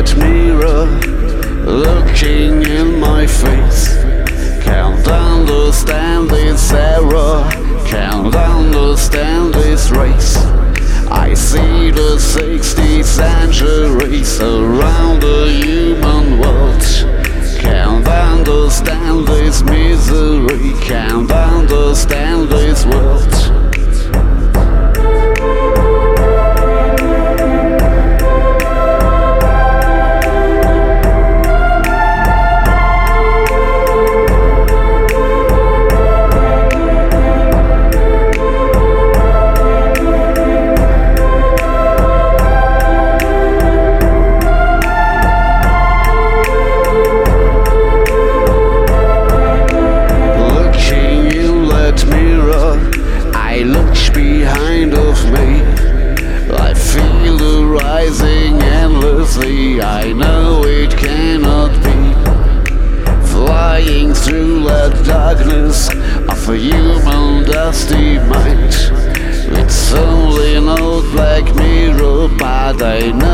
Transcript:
that mirror looking in my face. Can't understand this error, can't understand this race. I see the 60th centuries around the human world. Can't understand this misery, can't understand this world. I look behind of me, I feel the rising endlessly. I know it cannot be. Flying through the darkness of a human dusty mind. It's only an old black mirror, but I know